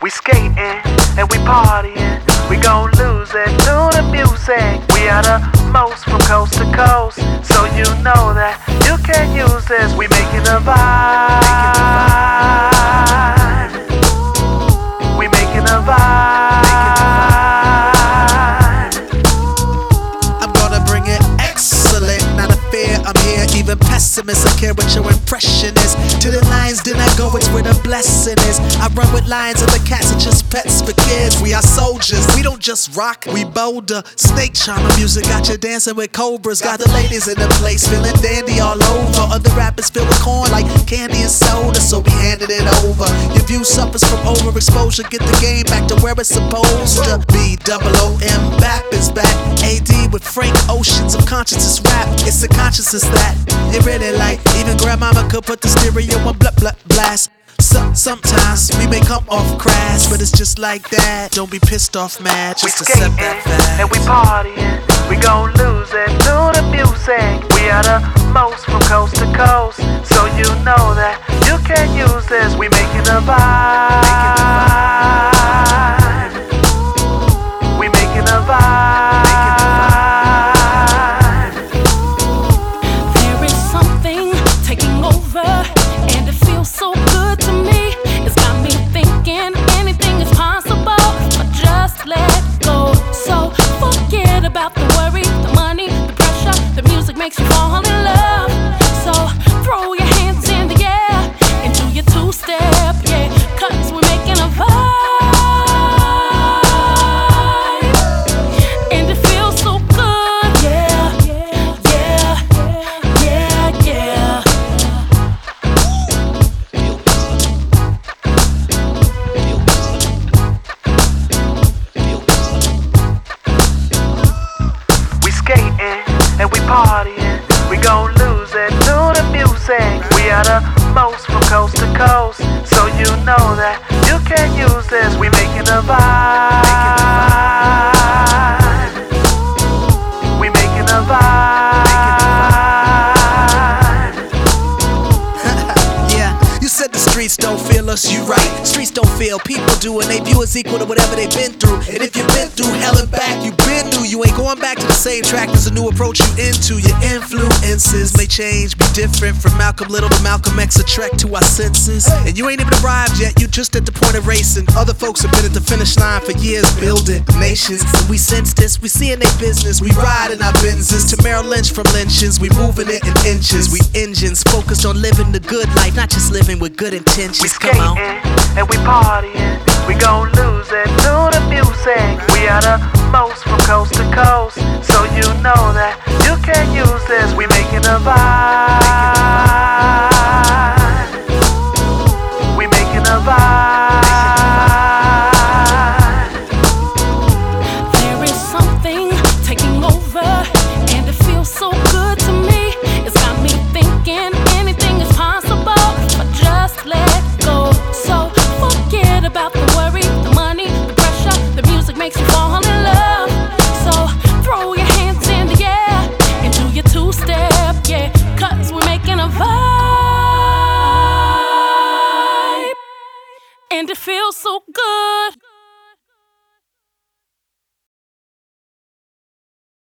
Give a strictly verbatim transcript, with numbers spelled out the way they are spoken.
We skating and we partying. We gon' lose it to the music. We are the most from coast to coast, so you know that you can't use this. We making a vibe. We making a vibe. I'm gonna bring it excellent, not a fear. I'm here, even pessimists. I care what your impression is. To the lines, then I go, it's where the blessing is. I run with lions and the cats are just pets for kids. We are soldiers, we don't just rock, we boulder. Snake charmer music got you dancing with cobras. Got the ladies in the place feeling dandy all over. Other rappers fill with corn like candy and soda, so we handed it over. Your view suffers from overexposure. Get the game back to where it's supposed to be. Double O M, Bap is back. A D with Frank Oceans of consciousness rap. It's the consciousness that you really like. Even grandmama could put the stereo on blah blah blast. So, sometimes we may come off crass, but it's just like that. Don't be pissed off, mad. Just we accept that fact. And we partying. We gon' lose it to the music. We are the most from coast to coast, so you know that you can't use this. We making a vibe. We making a vibe. There is something taking over, and it feels so good to me. It's got me thinking anything is possible, but just let go. So forget about the worry, the money, the pressure. The music makes you fall in love. So throw your hands in the air and do your two-step, yeah, 'cause we're making a vibe, and it feels so good, yeah, yeah, yeah, yeah. We skating and we partying. We gon' lose it to the music. We are the most from coast to coast, so you know that you can't use this. We making a vibe. We making a vibe. Yeah, you said the streets don't feel us, you right. Streets don't feel, people do, and they view us equal to whatever they've been through. And if you've been through hell and back, you've been through. You ain't going back to the same track. There's a new approach you into. Your influences may change, be different. From Malcolm Little to Malcolm X, a trek to our senses. And you ain't even arrived yet, you just at the point of racing. Other folks have been at the finish line for years, building nations. And we sense this, we see in their business. We ride in our Benzes to Merrill Lynch from lynchings. We moving it in inches. We engines focused on living the good life, not just living with good intentions. We Come skating on. and we partying. We gon' lose it to the music. We are the most from coast to coast, so you know that you can't use this. We making a vibe. We making a vibe. There is something taking over, and it feels so good to me. It's got me thinking anything is possible, but just let go. So forget about the worry, the money, the pressure. The music makes you fall in love. So throw your hands in the air and do your two-step, yeah, 'cause we're making a vibe, and it feels so good.